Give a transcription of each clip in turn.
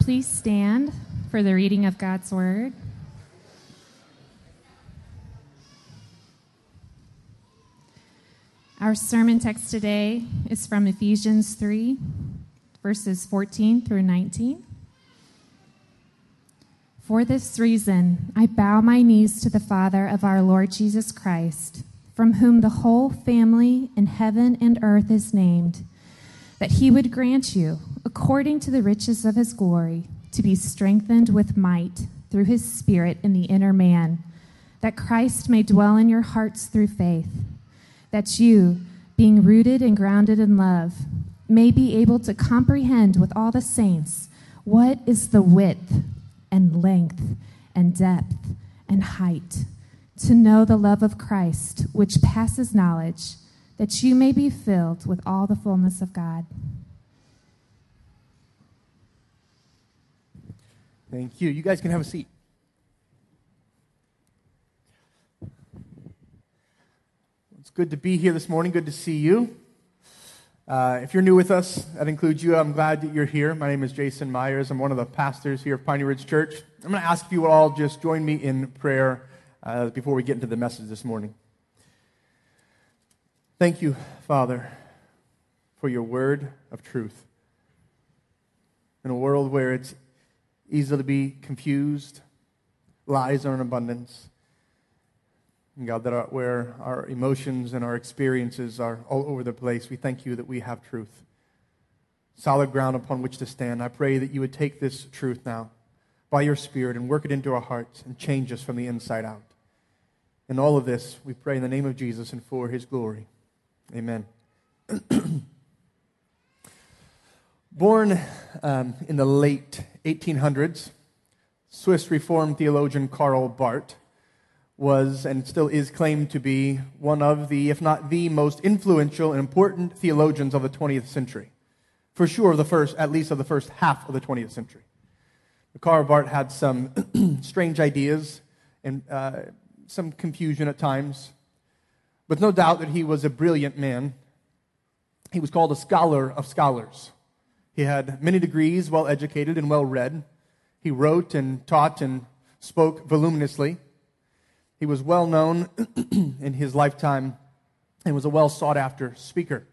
Please stand for the reading of God's Word. Our sermon text today is from Ephesians 3, verses 14 through 19. For this reason, I bow my knees to the Father of our Lord Jesus Christ, from whom the whole family in heaven and earth is named, that he would grant you, according to the riches of his glory, to be strengthened with might through his Spirit in the inner man, that Christ may dwell in your hearts through faith, that you, being rooted and grounded in love, may be able to comprehend with all the saints what is the width and length and depth and height, to know the love of Christ, which passes knowledge, that you may be filled with all the fullness of God. Thank you. You guys can have a seat. It's good to be here this morning. Good to see you. If you're new with us, that includes you. I'm glad that you're here. My name is Jason Myers. I'm one of the pastors here of Piney Ridge Church. I'm going to ask if you would all just join me in prayer before we get into the message this morning. Thank you, Father, for your word of truth. In a world where it's easy to be confused, lies are in abundance, and God, where our emotions and our experiences are all over the place, we thank you that we have truth, solid ground upon which to stand. I pray that you would take this truth now by your Spirit and work it into our hearts and change us from the inside out. In all of this, we pray in the name of Jesus and for his glory. Amen. Born in the late 1800s, Swiss Reformed theologian Karl Barth was and still is claimed to be one of the, if not the most influential and important theologians of the 20th century. For sure, at least of the first half of the 20th century. Karl Barth had some strange ideas and some confusion at times, but no doubt that he was a brilliant man. He was called a scholar of scholars. He had many degrees, well-educated and well-read. He wrote and taught and spoke voluminously. He was well-known in his lifetime and was a well-sought-after speaker.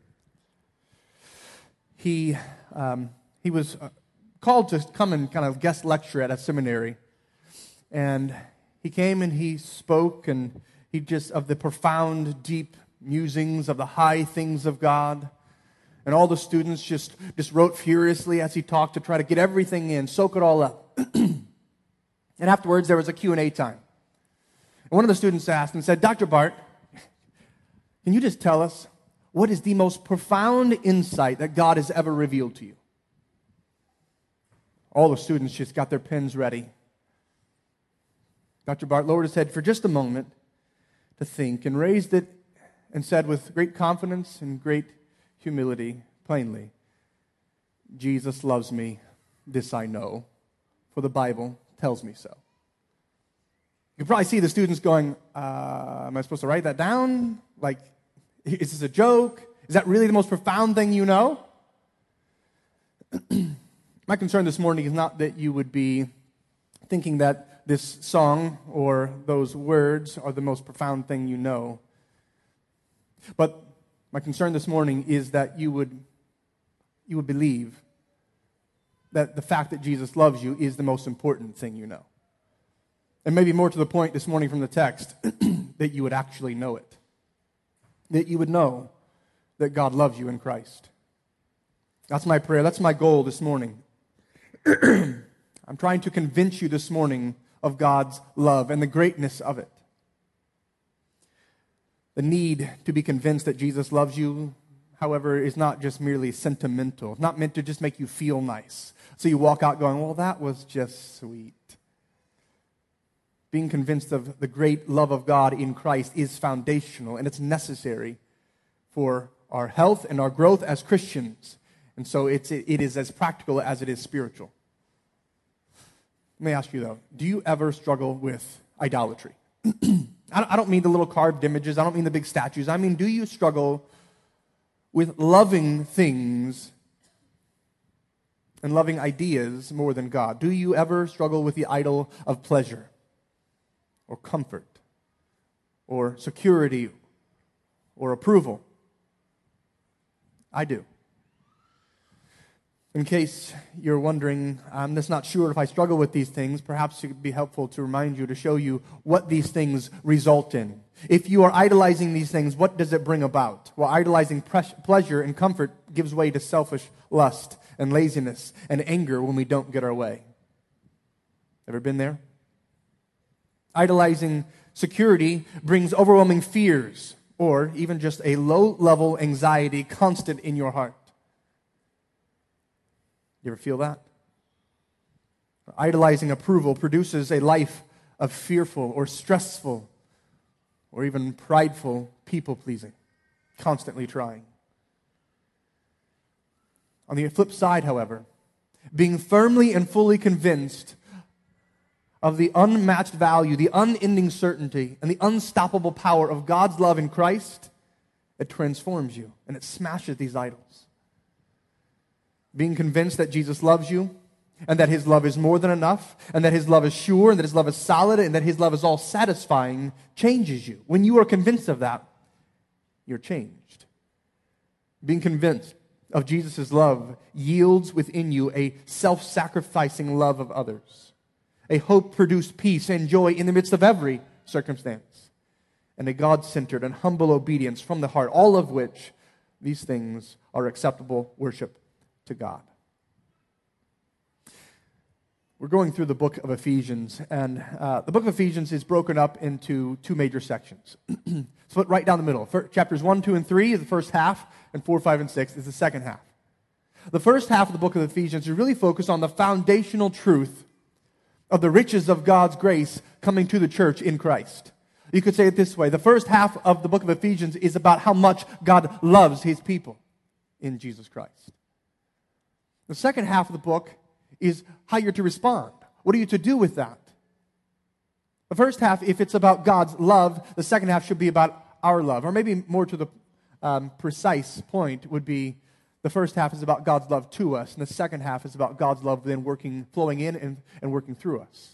He was called to come and kind of guest lecture at a seminary. And he came and he spoke, and he just, of the profound, deep musings of the high things of God. And all the students just wrote furiously as he talked to try to get everything in, soak it all up. And afterwards, there was a Q&A time. And one of the students asked and said, Dr. Barth, can you just tell us what is the most profound insight that God has ever revealed to you? All the students just got their pens ready. Dr. Barth lowered his head for just a moment to think and raised it and said with great confidence and great humility, plainly, Jesus loves me, this I know, for the Bible tells me so. You can probably see the students going, am I supposed to write that down? Like, is this a joke? Is that really the most profound thing you know? My concern this morning is not that you would be thinking that this song or those words are the most profound thing you know. But my concern this morning is that you would believe that the fact that Jesus loves you is the most important thing you know. And maybe more to the point this morning from the text, that you would actually know it. That you would know that God loves you in Christ. That's my prayer. That's my goal this morning. I'm trying to convince you this morning of God's love and the greatness of it. The need to be convinced that Jesus loves you, however, is not just merely sentimental. It's not meant to just make you feel nice. So you walk out going, well, that was just sweet. Being convinced of the great love of God in Christ is foundational, and it's necessary for our health and our growth as Christians. And so it is as practical as it is spiritual. Let me ask you, though, do you ever struggle with idolatry? I don't mean the little carved images. I don't mean the big statues. I mean, do you struggle with loving things and loving ideas more than God? Do you ever struggle with the idol of pleasure or comfort or security or approval? I do. In case you're wondering, I'm just not sure if I struggle with these things, perhaps it would be helpful to remind you, to show you what these things result in. If you are idolizing these things, what does it bring about? Well, idolizing pleasure and comfort gives way to selfish lust and laziness and anger when we don't get our way. Ever been there? Idolizing security brings overwhelming fears, or even just a low-level anxiety constant in your heart. You ever feel that? Idolizing approval produces a life of fearful or stressful or even prideful people-pleasing, constantly trying. On the flip side, however, being firmly and fully convinced of the unmatched value, the unending certainty, and the unstoppable power of God's love in Christ, it transforms you and it smashes these idols. Being convinced that Jesus loves you, and that His love is more than enough, and that His love is sure, and that His love is solid, and that His love is all satisfying, changes you. When you are convinced of that, you're changed. Being convinced of Jesus' love yields within you a self-sacrificing love of others, a hope-produced peace and joy in the midst of every circumstance, and a God-centered and humble obedience from the heart, all of which these things are acceptable worship to God. We're going through the book of Ephesians, and the book of Ephesians is broken up into two major sections. Split right down the middle. Chapters 1, 2, and 3 is the first half, and 4, 5, and 6 is the second half. The first half of the book of Ephesians is really focused on the foundational truth of the riches of God's grace coming to the church in Christ. You could say it this way. The first half of the book of Ephesians is about how much God loves His people in Jesus Christ. The second half of the book is how you're to respond. What are you to do with that? The first half, if it's about God's love, the second half should be about our love. Or maybe more to the precise point would be the first half is about God's love to us, and the second half is about God's love then flowing in and working through us.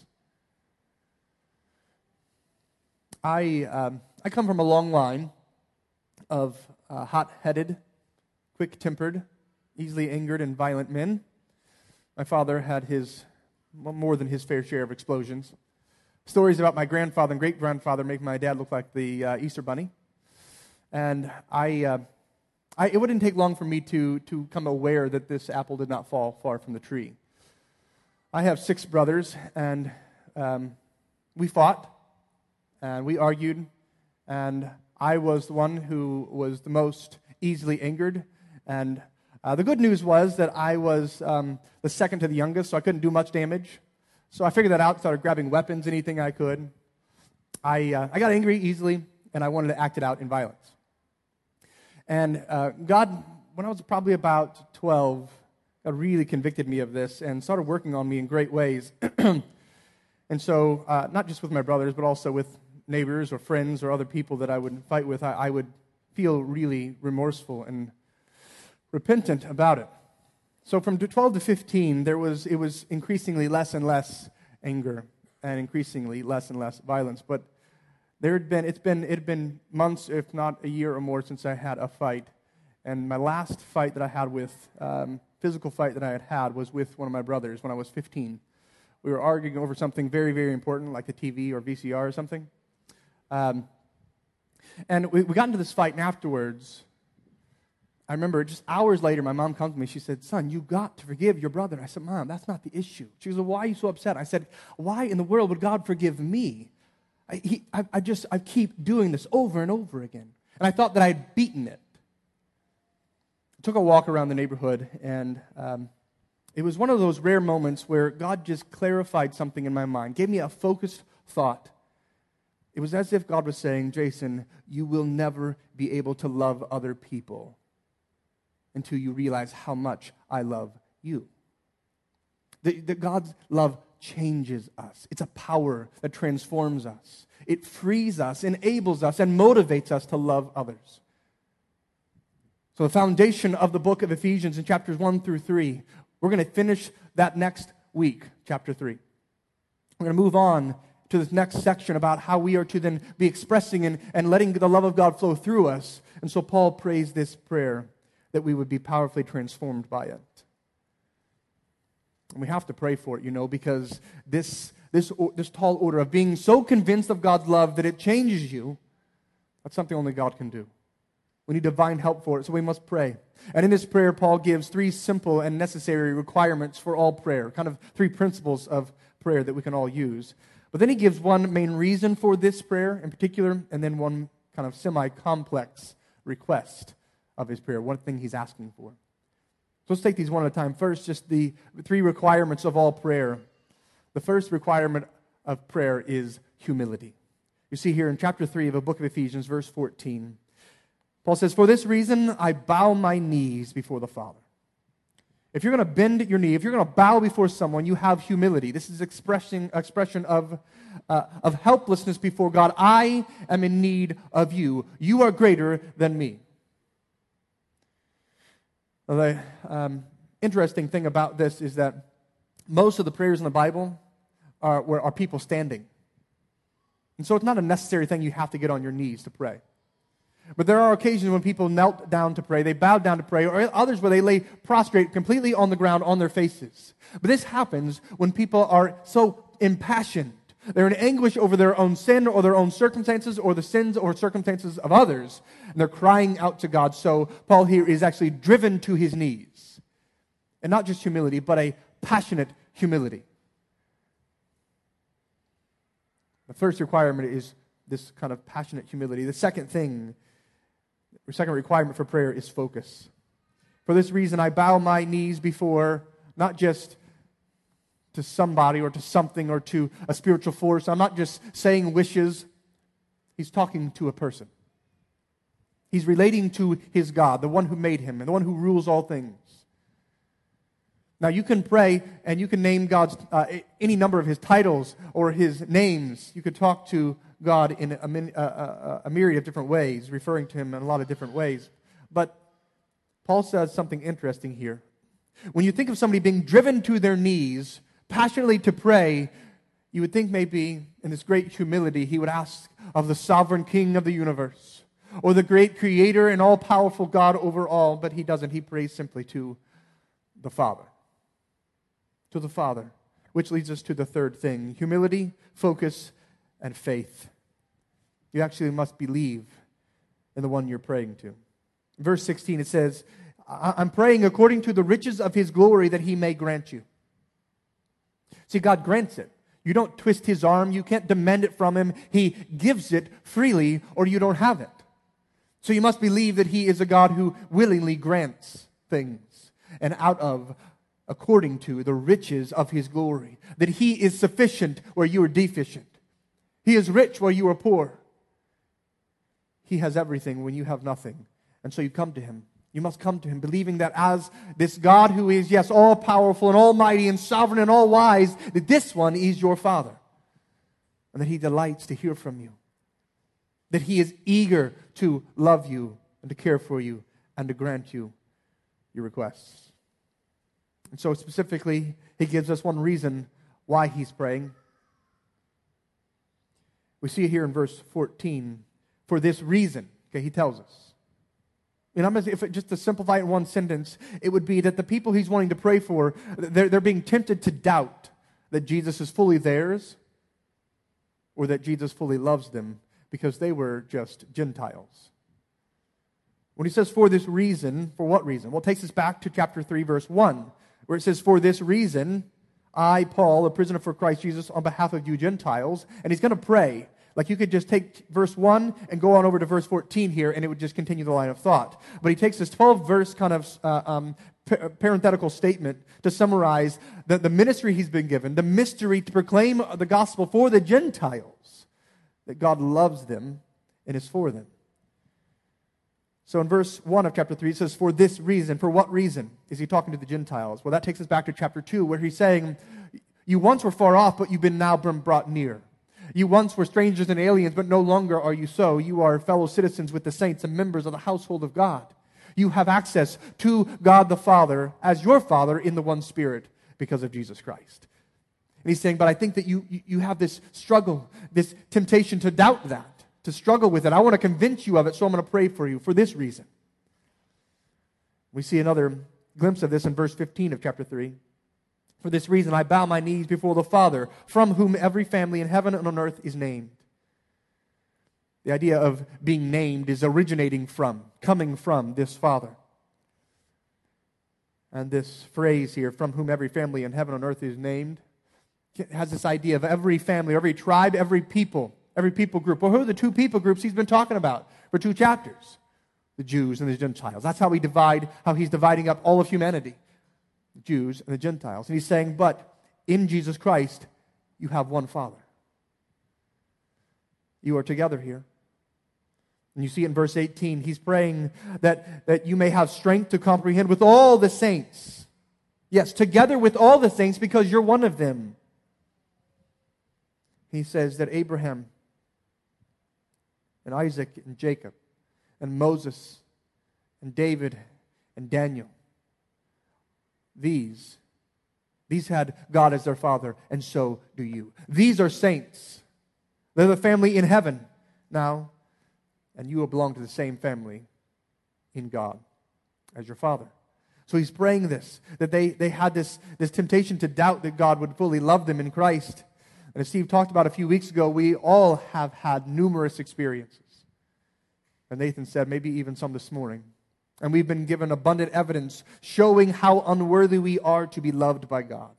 I come from a long line of hot-headed, quick-tempered, easily angered and violent men. My father had more than his fair share of explosions. Stories about my grandfather and great-grandfather make my dad look like the Easter Bunny. And it wouldn't take long for me to become aware that this apple did not fall far from the tree. I have 6 brothers, and we fought, and we argued, and I was the one who was the most easily angered, and the good news was that I was the second to the youngest, so I couldn't do much damage. So I figured that out, started grabbing weapons, anything I could. I got angry easily, and I wanted to act it out in violence. And God, when I was probably about 12, God really convicted me of this and started working on me in great ways. And so, not just with my brothers, but also with neighbors or friends or other people that I would fight with, I would feel really remorseful and repentant about it. So from 12 to 15, it was increasingly less and less anger and increasingly less and less violence. But it had been months, if not a year or more, since I had a fight. And my last fight that I had physical fight that I had was with one of my brothers when I was 15. We were arguing over something very, very important, like the TV or VCR or something. And we got into this fight, and afterwards, I remember just hours later, my mom comes to me. She said, "Son, you got to forgive your brother." I said, "Mom, that's not the issue." She goes, "Well, why are you so upset?" I said, "Why in the world would God forgive me? I keep doing this over and over again." And I thought that I had beaten it. I took a walk around the neighborhood, and it was one of those rare moments where God just clarified something in my mind, gave me a focused thought. It was as if God was saying, "Jason, you will never be able to love other people until you realize how much I love you." That God's love changes us. It's a power that transforms us. It frees us, enables us, and motivates us to love others. So the foundation of the book of Ephesians in chapters 1 through 3 We're going to finish that next week, chapter 3. We're going to move on to this next section about how we are to then be expressing and letting the love of God flow through us. And so Paul prays this prayer that we would be powerfully transformed by it. And we have to pray for it, because this tall order of being so convinced of God's love that it changes you, that's something only God can do. We need divine help for it, so we must pray. And in this prayer, Paul gives 3 simple and necessary requirements for all prayer, kind of 3 principles of prayer that we can all use. But then he gives one main reason for this prayer in particular, and then one kind of semi-complex request of his prayer, one thing he's asking for. So let's take these one at a time. First, just the 3 requirements of all prayer. The first requirement of prayer is humility. You see here in chapter 3 of the book of Ephesians, verse 14, Paul says, "For this reason I bow my knees before the Father." If you're going to bend your knee, if you're going to bow before someone, you have humility. This is expression of helplessness before God. I am in need of you. You are greater than me. Well, the interesting thing about this is that most of the prayers in the Bible are people standing. And so it's not a necessary thing you have to get on your knees to pray. But there are occasions when people knelt down to pray, they bowed down to pray, or others where they lay prostrate completely on the ground on their faces. But this happens when people are so impassioned. They're in anguish over their own sin or their own circumstances or the sins or circumstances of others. And they're crying out to God. So Paul here is actually driven to his knees. And not just humility, but a passionate humility. The first requirement is this kind of passionate humility. The second requirement for prayer is focus. For this reason, I bow my knees before not just to somebody or to something or to a spiritual force. I'm not just saying wishes. He's talking to a person. He's relating to his God, the one who made him and the one who rules all things. Now, you can pray and you can name God's any number of his titles or his names. You could talk to God in a myriad of different ways, referring to him in a lot of different ways. But Paul says something interesting here. When you think of somebody being driven to their knees, passionately to pray, you would think maybe in this great humility he would ask of the sovereign King of the universe or the great creator and all-powerful God over all, but he doesn't. He prays simply to the Father. To the Father, which leads us to the third thing: humility, focus, and faith. You actually must believe in the one you're praying to. In verse 16 it says, I'm praying according to the riches of his glory that he may grant you. See, God grants it. You don't twist his arm. You can't demand it from him. He gives it freely or you don't have it. So you must believe that he is a God who willingly grants things and according to the riches of his glory. That he is sufficient where you are deficient. He is rich where you are poor. He has everything when you have nothing. And so you come to him. You must come to him believing that as this God who is, yes, all-powerful and almighty and sovereign and all-wise, that this one is your Father. And that he delights to hear from you. That he is eager to love you and to care for you and to grant you your requests. And so specifically, he gives us one reason why he's praying. We see it here in verse 14. For this reason, okay, he tells us. And just to simplify it in one sentence, it would be that the people he's wanting to pray for, they're being tempted to doubt that Jesus is fully theirs or that Jesus fully loves them because they were just Gentiles. When he says for this reason, for what reason? Well, it takes us back to chapter 3, verse 1, where it says, for this reason, I, Paul, a prisoner for Christ Jesus, on behalf of you Gentiles, and he's going to pray. Like you could just take verse 1 and go on over to verse 14 here, and it would just continue the line of thought. But he takes this 12-verse kind of parenthetical statement to summarize the ministry he's been given, the mystery to proclaim the gospel for the Gentiles, that God loves them and is for them. So in verse 1 of chapter 3, it says, for this reason. For what reason is he talking to the Gentiles? Well, that takes us back to chapter 2, where he's saying, you once were far off, but you've been now brought near. You once were strangers and aliens, but no longer are you so. You are fellow citizens with the saints and members of the household of God. You have access to God the Father as your Father in the one Spirit because of Jesus Christ. And he's saying, but I think that you have this struggle, this temptation to doubt that, to struggle with it. I want to convince you of it, so I'm going to pray for you for this reason. We see another glimpse of this in verse 15 of chapter 3. For this reason I bow my knees before the Father, from whom every family in heaven and on earth is named. The idea of being named is originating from, coming from this Father. And this phrase here, from whom every family in heaven and earth is named, has this idea of every family, every tribe, every people group. Well, who are the two people groups he's been talking about for 2 chapters? The Jews and the Gentiles. That's how he's dividing up all of humanity. The Jews and the Gentiles. And he's saying, but in Jesus Christ, you have one Father. You are together here. And you see in verse 18, he's praying that you may have strength to comprehend with all the saints. Yes, together with all the saints, because you're one of them. He says that Abraham and Isaac and Jacob and Moses and David and Daniel, these had God as their Father, and so do you. These are saints. They're the family in heaven now, and you will belong to the same family in God as your Father. So he's praying this, that they had this temptation to doubt that God would fully love them in Christ. And as Steve talked about a few weeks ago, we all have had numerous experiences. And Nathan said maybe even some this morning. And we've been given abundant evidence showing how unworthy we are to be loved by God.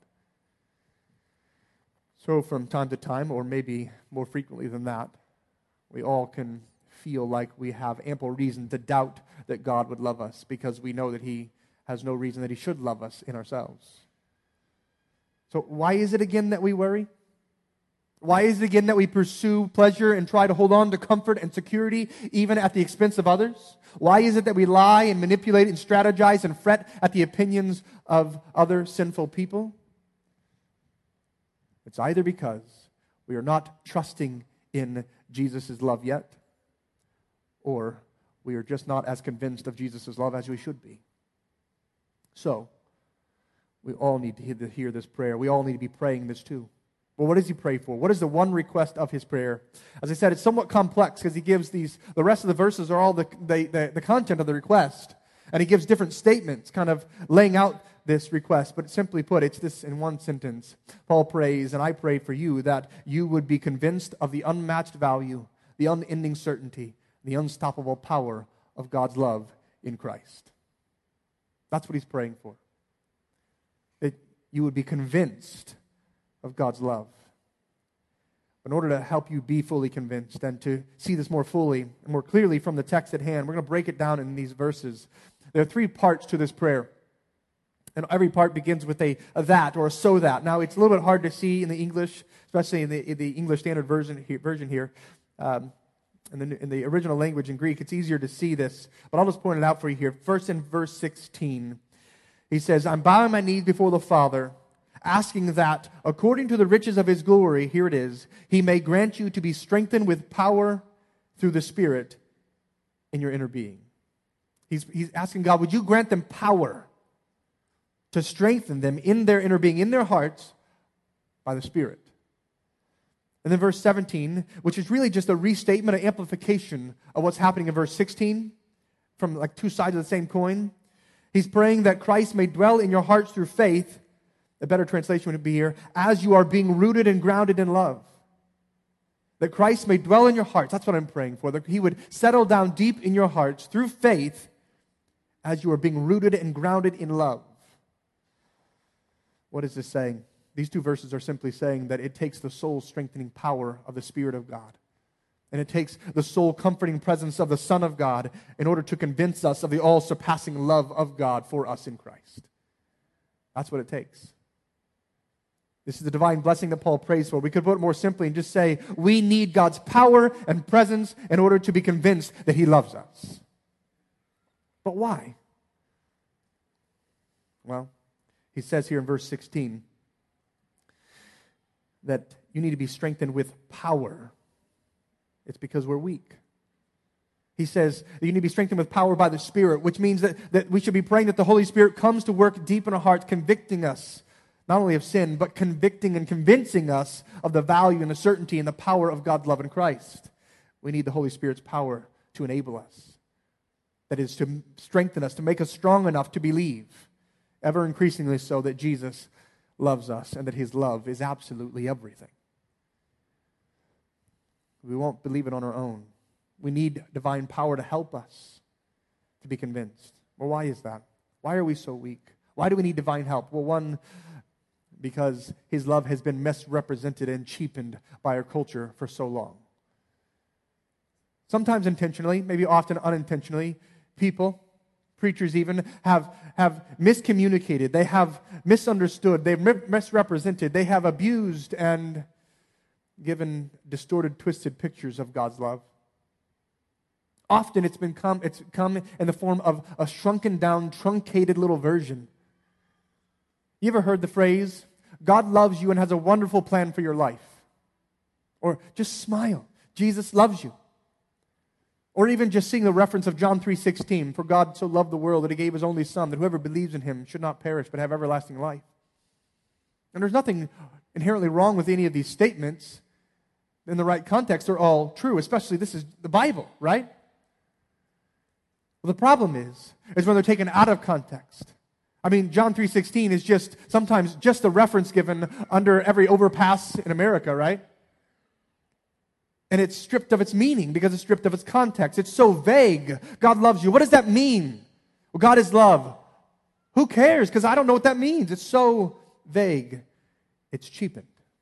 So from time to time, or maybe more frequently than that, we all can feel like we have ample reason to doubt that God would love us because we know that He has no reason that He should love us in ourselves. So why is it again that we worry? Why is it again that we pursue pleasure and try to hold on to comfort and security even at the expense of others? Why is it that we lie and manipulate and strategize and fret at the opinions of other sinful people? It's either because we are not trusting in Jesus' love yet, or we are just not as convinced of Jesus' love as we should be. So, we all need to hear this prayer. We all need to be praying this too. Well, what does he pray for? What is the one request of his prayer? As I said, it's somewhat complex because he gives the rest of the verses are all the content of the request. And he gives different statements kind of laying out this request. But simply put, it's this in one sentence. Paul prays, and I pray for you, that you would be convinced of the unmatched value, the unending certainty, the unstoppable power of God's love in Christ. That's what he's praying for. That you would be convinced of God's love. In order to help you be fully convinced and to see this more fully and more clearly from the text at hand, we're going to break it down in these verses. There are 3 parts to this prayer. And every part begins with a that or a so that. Now, it's a little bit hard to see in the English, especially in the English Standard Version here. In the original language in Greek, it's easier to see this. But I'll just point it out for you here. First in verse 16, he says, I'm bowing my knees before the Father, asking that, according to the riches of His glory, here it is, He may grant you to be strengthened with power through the Spirit in your inner being. He's asking God, would you grant them power to strengthen them in their inner being, in their hearts, by the Spirit. And then verse 17, which is really just a restatement, an amplification of what's happening in verse 16, from like 2 sides of the same coin. He's praying that Christ may dwell in your hearts through faith. A better translation would be here, as you are being rooted and grounded in love. That Christ may dwell in your hearts. That's what I'm praying for. That He would settle down deep in your hearts through faith as you are being rooted and grounded in love. What is this saying? These 2 verses are simply saying that it takes the soul-strengthening power of the Spirit of God. And it takes the soul-comforting presence of the Son of God in order to convince us of the all-surpassing love of God for us in Christ. That's what it takes. This is the divine blessing that Paul prays for. We could put it more simply and just say, we need God's power and presence in order to be convinced that He loves us. But why? Well, he says here in verse 16 that you need to be strengthened with power. It's because we're weak. He says that you need to be strengthened with power by the Spirit, which means that we should be praying that the Holy Spirit comes to work deep in our hearts, convicting us, not only of sin, but convicting and convincing us of the value and the certainty and the power of God's love in Christ. We need the Holy Spirit's power to enable us. That is, to strengthen us, to make us strong enough to believe, ever increasingly so, that Jesus loves us and that His love is absolutely everything. We won't believe it on our own. We need divine power to help us to be convinced. Well, why is that? Why are we so weak? Why do we need divine help? Well, one, because His love has been misrepresented and cheapened by our culture for so long. Sometimes intentionally, maybe often unintentionally, people, preachers even, have miscommunicated. They have misunderstood. They've misrepresented. They have abused and given distorted, twisted pictures of God's love. Often it's come in the form of a shrunken down, truncated little version. You ever heard the phrase, God loves you and has a wonderful plan for your life? Or just smile, Jesus loves you. Or even just seeing the reference of John 3:16, for God so loved the world that He gave His only Son, that whoever believes in Him should not perish but have everlasting life. And there's nothing inherently wrong with any of these statements. In the right context, they're all true, especially this is the Bible, right? Well, the problem is when they're taken out of context. I mean, John 3:16 is just sometimes just a reference given under every overpass in America, right? And it's stripped of its meaning because it's stripped of its context. It's so vague. God loves you. What does that mean? Well, God is love. Who cares? Because I don't know what that means. It's so vague. It's cheapened.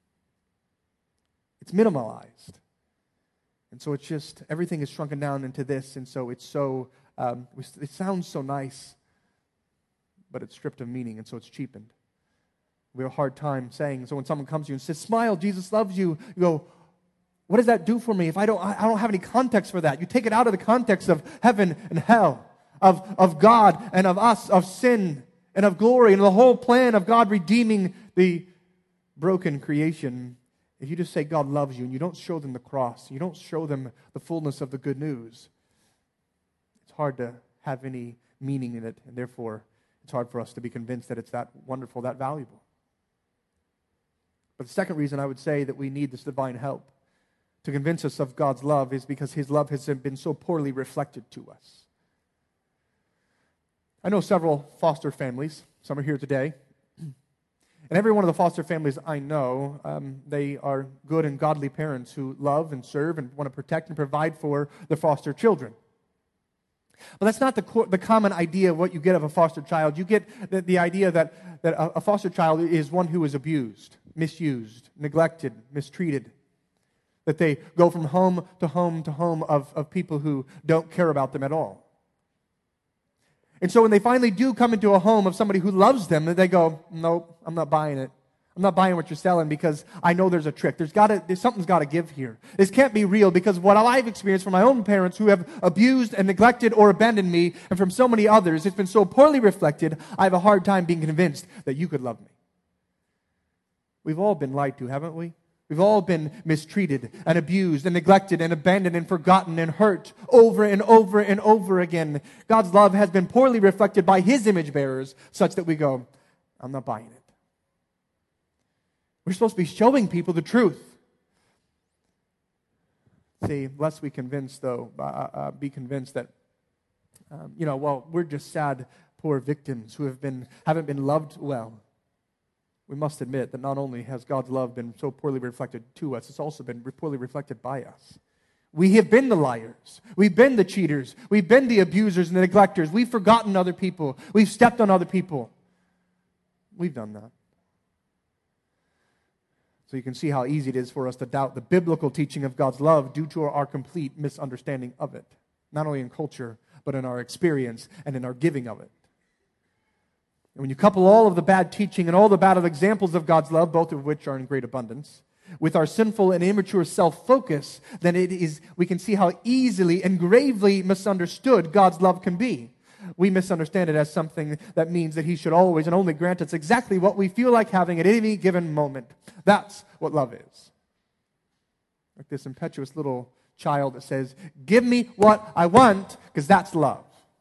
It's minimalized. And so it's just, everything is shrunken down into this. And so it's so, it sounds so nice, but it's stripped of meaning. And so it's cheapened. We have a hard time saying, so when someone comes to you and says, smile, Jesus loves you, you go, what does that do for me if I don't have any context for that? You take it out of the context of heaven and hell, of God and of us, of sin and of glory, and the whole plan of God redeeming the broken creation. If you just say God loves you and you don't show them the cross, you don't show them the fullness of the good news, it's hard to have any meaning in it, and therefore it's hard for us to be convinced that it's that wonderful, that valuable. But the second reason I would say that we need this divine help to convince us of God's love is because His love has been so poorly reflected to us. I know several foster families. Some are here today. And every one of the foster families I know, they are good and godly parents who love and serve and want to protect and provide for the foster children. But that's not the common idea of what you get of a foster child. You get the idea that a foster child is one who is abused, misused, neglected, mistreated. That they go from home to home to home of people who don't care about them at all. And so when they finally do come into a home of somebody who loves them, they go, nope, I'm not buying it. I'm not buying what you're selling because I know there's a trick. Something's got to give here. This can't be real because what I've experienced from my own parents who have abused and neglected or abandoned me, and from so many others, it's been so poorly reflected, I have a hard time being convinced that you could love me. We've all been lied to, haven't we? We've all been mistreated and abused and neglected and abandoned and forgotten and hurt over and over and over again. God's love has been poorly reflected by His image bearers such that we go, I'm not buying it. We're supposed to be showing people the truth. See, lest we be convinced that, we're just sad, poor victims who haven't been loved well. We must admit that not only has God's love been so poorly reflected to us, it's also been poorly reflected by us. We have been the liars. We've been the cheaters. We've been the abusers and the neglectors. We've forgotten other people. We've stepped on other people. We've done that. So you can see how easy it is for us to doubt the biblical teaching of God's love due to our complete misunderstanding of it, not only in culture, but in our experience and in our giving of it. And when you couple all of the bad teaching and all the bad examples of God's love, both of which are in great abundance, with our sinful and immature self-focus, then we can see how easily and gravely misunderstood God's love can be. We misunderstand it as something that means that He should always and only grant us exactly what we feel like having at any given moment. That's what love is. Like this impetuous little child that says, give me what I want, because that's love.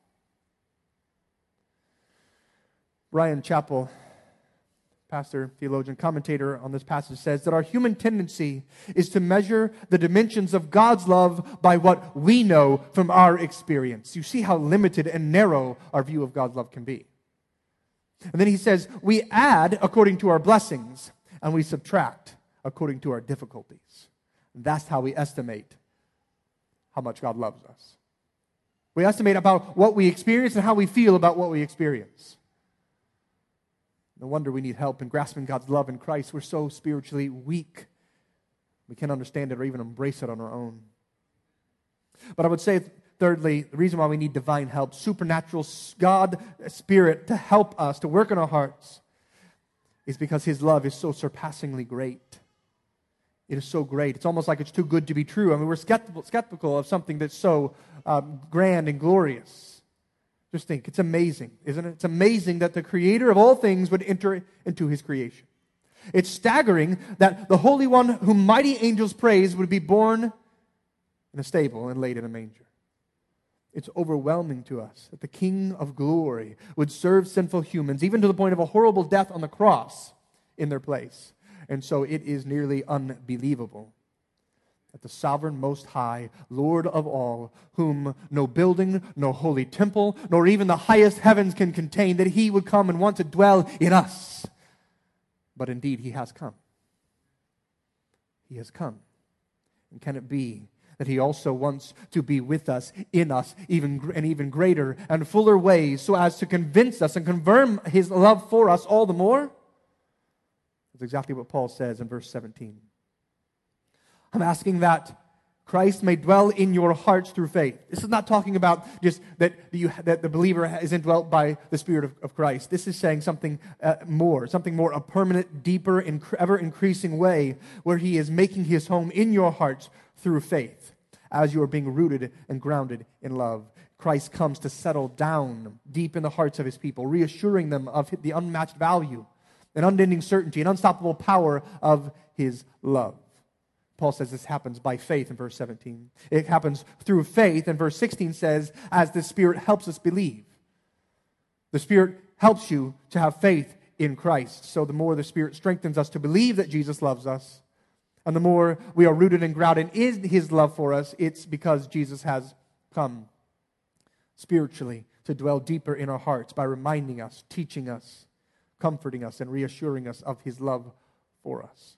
Brian Chappell, pastor, theologian, commentator on this passage, says that our human tendency is to measure the dimensions of God's love by what we know from our experience. You see how limited and narrow our view of God's love can be. And then he says, we add according to our blessings, and we subtract according to our difficulties. And that's how we estimate how much God loves us. We estimate about what we experience and how we feel about what we experience. No wonder we need help in grasping God's love in Christ. We're so spiritually weak. We can't understand it or even embrace it on our own. But I would say, thirdly, the reason why we need divine help, supernatural God Spirit to help us, to work in our hearts, is because His love is so surpassingly great. It is so great. It's almost like it's too good to be true. I mean, we're skeptical of something that's so grand and glorious. Just think, it's amazing, isn't it? It's amazing that the Creator of all things would enter into His creation. It's staggering that the Holy One whom mighty angels praise would be born in a stable and laid in a manger. It's overwhelming to us that the King of glory would serve sinful humans, even to the point of a horrible death on the cross in their place. And so it is nearly unbelievable that the sovereign Most High, Lord of all, whom no building, no holy temple, nor even the highest heavens can contain, that He would come and want to dwell in us. But indeed, He has come. He has come. And can it be that He also wants to be with us, in us, even greater and fuller ways, so as to convince us and confirm His love for us all the more? That's exactly what Paul says in verse 17. I'm asking that Christ may dwell in your hearts through faith. This is not talking about just that the believer is indwelt by the Spirit of Christ. This is saying something more, a permanent, deeper, ever-increasing way where He is making His home in your hearts through faith as you are being rooted and grounded in love. Christ comes to settle down deep in the hearts of His people, reassuring them of the unmatched value, an unending certainty, an unstoppable power of His love. Paul says this happens by faith in verse 17. It happens through faith, and verse 16 says, as the Spirit helps us believe. The Spirit helps you to have faith in Christ. So the more the Spirit strengthens us to believe that Jesus loves us, and the more we are rooted and grounded in His love for us, it's because Jesus has come spiritually to dwell deeper in our hearts by reminding us, teaching us, comforting us, and reassuring us of His love for us.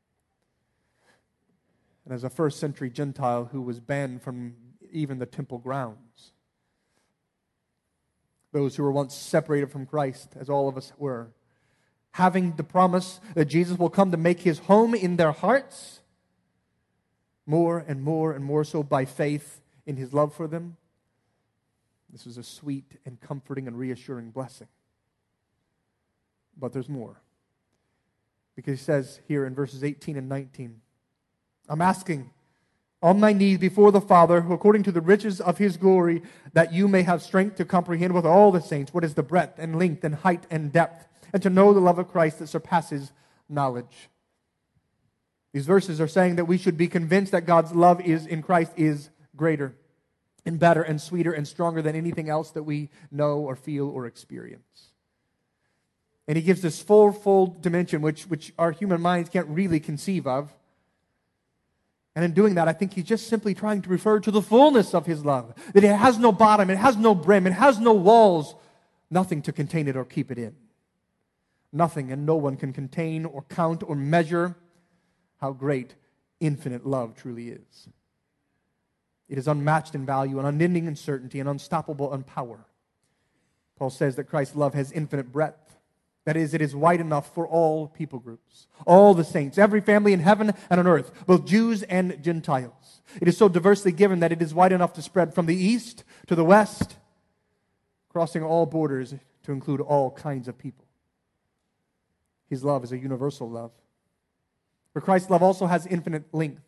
And as a first century Gentile who was banned from even the temple grounds, those who were once separated from Christ, as all of us were, having the promise that Jesus will come to make His home in their hearts, more and more and more so by faith in His love for them, this is a sweet and comforting and reassuring blessing. But there's more. Because He says here in verses 18 and 19, I'm asking on my knees before the Father, who according to the riches of His glory, that you may have strength to comprehend with all the saints what is the breadth and length and height and depth, and to know the love of Christ that surpasses knowledge. These verses are saying that we should be convinced that God's love in Christ is greater and better and sweeter and stronger than anything else that we know or feel or experience. And He gives this fourfold dimension which our human minds can't really conceive of. And in doing that, I think He's just simply trying to refer to the fullness of His love. That it has no bottom, it has no brim, it has no walls, nothing to contain it or keep it in. Nothing and no one can contain or count or measure how great infinite love truly is. It is unmatched in value and unending in certainty and unstoppable in power. Paul says that Christ's love has infinite breadth. That is, it is wide enough for all people groups, all the saints, every family in heaven and on earth, both Jews and Gentiles. It is so diversely given that it is wide enough to spread from the east to the west, crossing all borders to include all kinds of people. His love is a universal love. For Christ's love also has infinite length.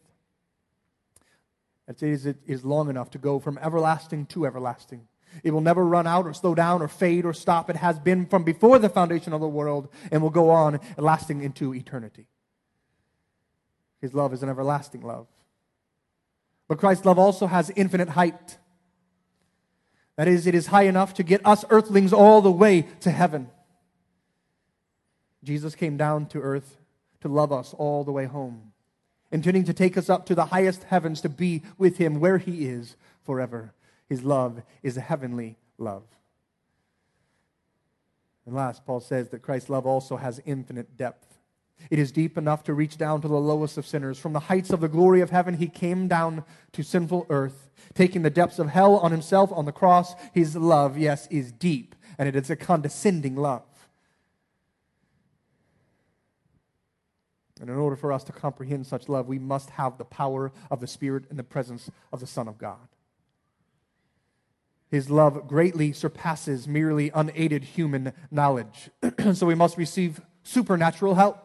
That is, it is long enough to go from everlasting to everlasting. It will never run out or slow down or fade or stop. It has been from before the foundation of the world and will go on lasting into eternity. His love is an everlasting love. But Christ's love also has infinite height. That is, it is high enough to get us earthlings all the way to heaven. Jesus came down to earth to love us all the way home, intending to take us up to the highest heavens to be with Him where He is forever. His love is a heavenly love. And last, Paul says that Christ's love also has infinite depth. It is deep enough to reach down to the lowest of sinners. From the heights of the glory of heaven, He came down to sinful earth, taking the depths of hell on Himself on the cross. His love, yes, is deep, and it is a condescending love. And in order for us to comprehend such love, we must have the power of the Spirit and the presence of the Son of God. His love greatly surpasses merely unaided human knowledge. So we must receive supernatural help.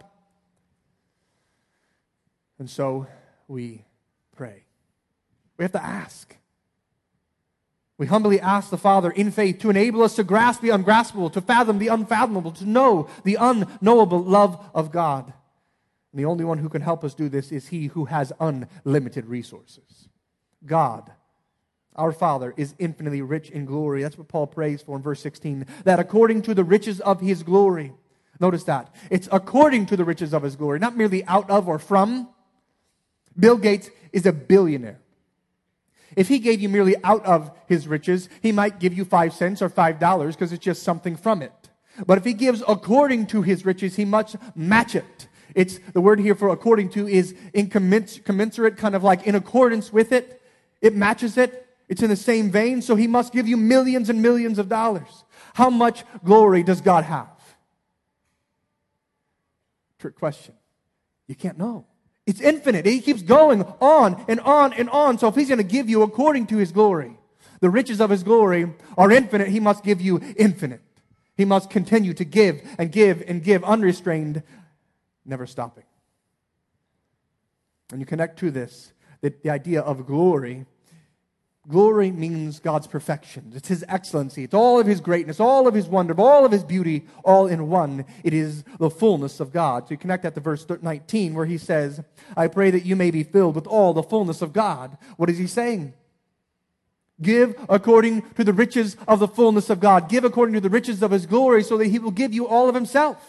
And so we pray. We have to ask. We humbly ask the Father in faith to enable us to grasp the ungraspable, to fathom the unfathomable, to know the unknowable love of God. And the only one who can help us do this is He who has unlimited resources. God, our Father, is infinitely rich in glory. That's what Paul prays for in verse 16. That according to the riches of His glory. Notice that. It's according to the riches of His glory, not merely out of or from. Bill Gates is a billionaire. If he gave you merely out of his riches, he might give you 5 cents or $5 because it's just something from it. But if he gives according to his riches, he must match it. It's the word here for according to is commensurate, kind of like in accordance with it. It matches it. It's in the same vein. So He must give you millions and millions of dollars. How much glory does God have? Trick question. You can't know. It's infinite. He keeps going on and on and on. So if He's going to give you according to His glory, the riches of His glory are infinite, He must give you infinite. He must continue to give and give and give unrestrained, never stopping. And you connect to this, the idea of glory. Glory means God's perfection. It's His excellency. It's all of His greatness, all of His wonder, all of His beauty, all in one. It is the fullness of God. So you connect that to verse 19 where He says, I pray that you may be filled with all the fullness of God. What is He saying? Give according to the riches of the fullness of God. Give according to the riches of His glory so that He will give you all of Himself.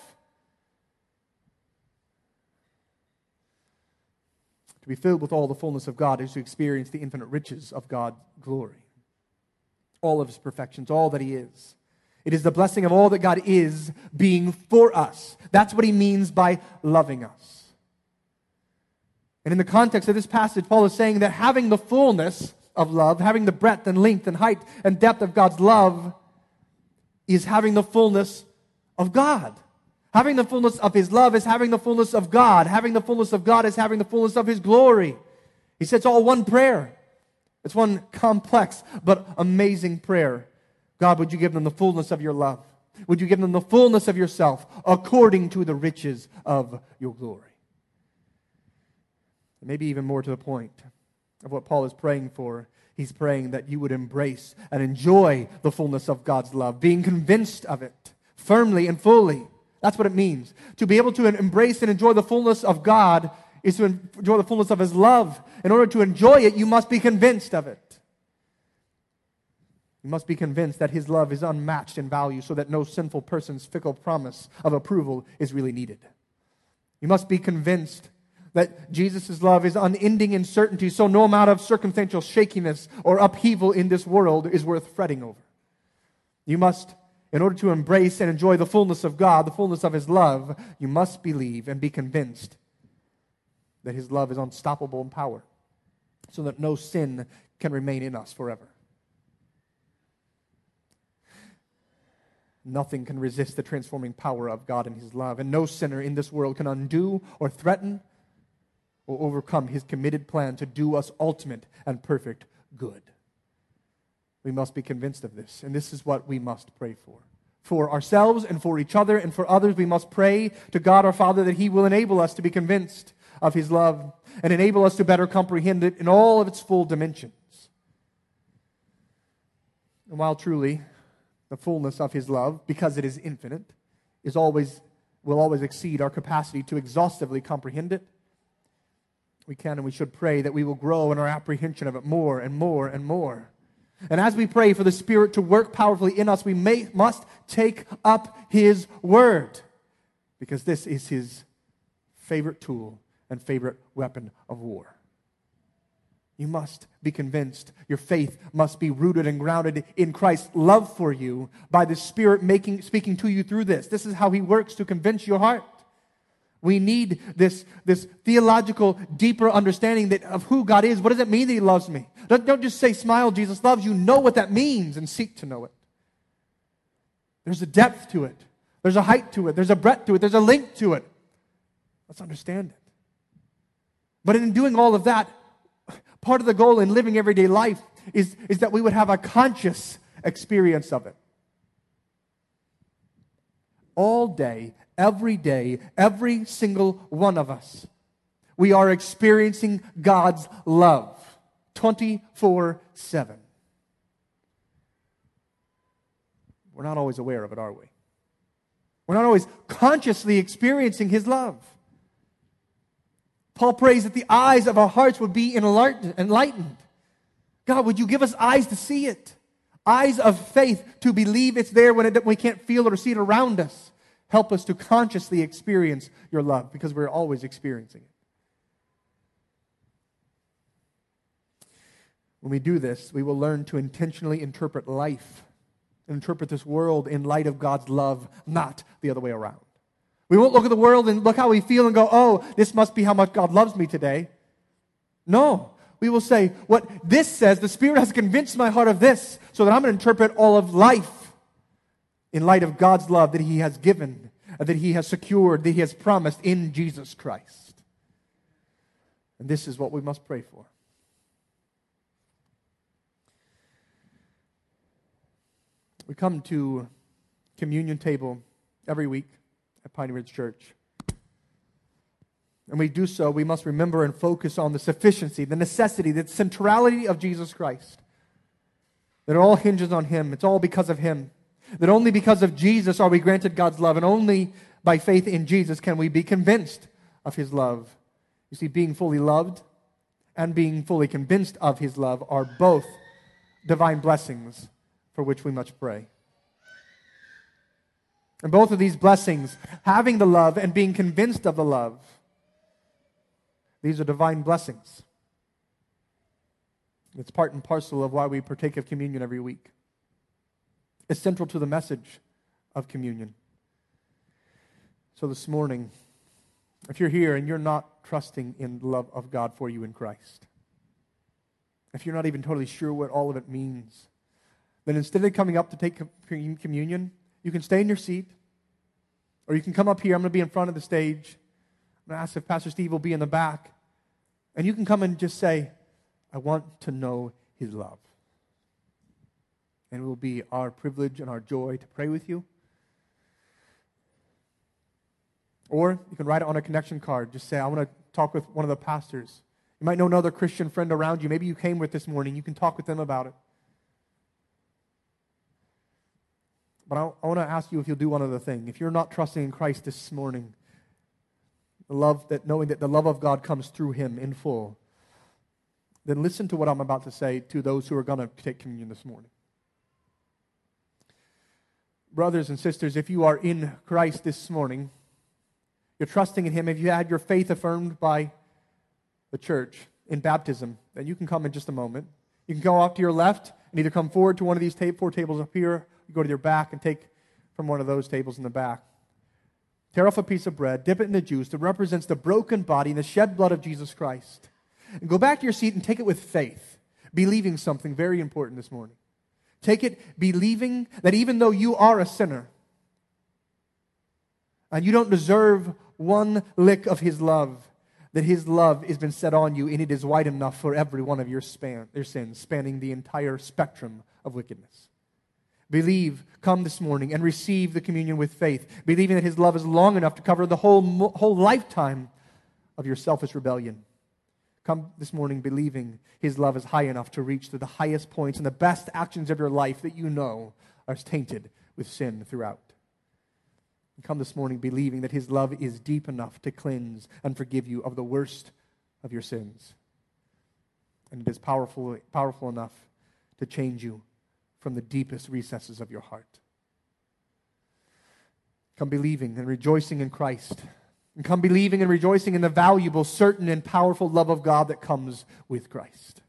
To be filled with all the fullness of God is to experience the infinite riches of God's glory. All of His perfections, all that He is. It is the blessing of all that God is being for us. That's what He means by loving us. And in the context of this passage, Paul is saying that having the fullness of love, having the breadth and length and height and depth of God's love, is having the fullness of God. Having the fullness of His love is having the fullness of God. Having the fullness of God is having the fullness of His glory. He said it's all one prayer. It's one complex but amazing prayer. God, would you give them the fullness of your love? Would you give them the fullness of yourself according to the riches of your glory? Maybe even more to the point of what Paul is praying for. He's praying that you would embrace and enjoy the fullness of God's love, being convinced of it firmly and fully. That's what it means. To be able to embrace and enjoy the fullness of God is to enjoy the fullness of His love. In order to enjoy it, you must be convinced of it. You must be convinced that His love is unmatched in value so that no sinful person's fickle promise of approval is really needed. You must be convinced that Jesus' love is unending in certainty, so no amount of circumstantial shakiness or upheaval in this world is worth fretting over. You must, in order to embrace and enjoy the fullness of God, the fullness of His love, you must believe and be convinced that His love is unstoppable in power, so that no sin can remain in us forever. Nothing can resist the transforming power of God and His love, and no sinner in this world can undo or threaten or overcome His committed plan to do us ultimate and perfect good. We must be convinced of this, and this is what we must pray for. For ourselves and for each other and for others, we must pray to God our Father that He will enable us to be convinced of His love and enable us to better comprehend it in all of its full dimensions. And while truly the fullness of His love, because it is infinite, will always exceed our capacity to exhaustively comprehend it, we can and we should pray that we will grow in our apprehension of it more and more and more. And as we pray for the Spirit to work powerfully in us, we must take up His Word, because this is His favorite tool and favorite weapon of war. You must be convinced. Your faith must be rooted and grounded in Christ's love for you by the Spirit speaking to you through this. This is how He works to convince your heart. We need this theological, deeper understanding of who God is. What does it mean that He loves me? Don't just say, smile, Jesus loves you. Know what that means and seek to know it. There's a depth to it. There's a height to it. There's a breadth to it. There's a length to it. Let's understand it. But in doing all of that, part of the goal in living everyday life is that we would have a conscious experience of it. All day, every single one of us, we are experiencing God's love 24/7. We're not always aware of it, are we? We're not always consciously experiencing His love. Paul prays that the eyes of our hearts would be enlightened. God, would you give us eyes to see it? Eyes of faith to believe it's there when we can't feel it or see it around us. Help us to consciously experience your love, because we're always experiencing it. When we do this, we will learn to intentionally interpret life and interpret this world in light of God's love, not the other way around. We won't look at the world and look how we feel and go, oh, this must be how much God loves me today. No. We will say, what this says, the Spirit has convinced my heart of this, so that I'm going to interpret all of life in light of God's love that He has given, that He has secured, that He has promised in Jesus Christ. And this is what we must pray for. We come to communion table every week at Piney Ridge Church. And we do so, we must remember and focus on the sufficiency, the necessity, the centrality of Jesus Christ. That it all hinges on Him. It's all because of Him. That only because of Jesus are we granted God's love, and only by faith in Jesus can we be convinced of His love. You see, being fully loved and being fully convinced of His love are both divine blessings for which we must pray. And both of these blessings, having the love and being convinced of the love, these are divine blessings. It's part and parcel of why we partake of communion every week. It's central to the message of communion. So this morning, if you're here and you're not trusting in the love of God for you in Christ, if you're not even totally sure what all of it means, then instead of coming up to take communion, you can stay in your seat, or you can come up here. I'm going to be in front of the stage. I'm going to ask if Pastor Steve will be in the back. And you can come and just say, I want to know His love. And it will be our privilege and our joy to pray with you. Or you can write it on a connection card. Just say, I want to talk with one of the pastors. You might know another Christian friend around you. Maybe you came with this morning. You can talk with them about it. But I want to ask you if you'll do one other thing. If you're not trusting in Christ this morning, knowing that the love of God comes through Him in full, then listen to what I'm about to say to those who are going to take communion this morning. Brothers and sisters, if you are in Christ this morning, you're trusting in Him, if you had your faith affirmed by the church in baptism, then you can come in just a moment. You can go off to your left and either come forward to one of these 4 tables up here, you go to your back and take from one of those tables in the back. Tear off a piece of bread, dip it in the juice that represents the broken body and the shed blood of Jesus Christ. And go back to your seat and take it with faith, believing something very important this morning. Take it believing that even though you are a sinner, and you don't deserve one lick of His love, that His love has been set on you, and it is wide enough for every one of your sins, spanning the entire spectrum of wickedness. Believe, come this morning and receive the communion with faith, believing that His love is long enough to cover the whole lifetime of your selfish rebellion. Come this morning believing His love is high enough to reach to the highest points and the best actions of your life that you know are tainted with sin throughout. And come this morning believing that His love is deep enough to cleanse and forgive you of the worst of your sins. And it is powerful enough to change you from the deepest recesses of your heart. Come believing and rejoicing in Christ. And come believing and rejoicing in the valuable, certain, and powerful love of God that comes with Christ.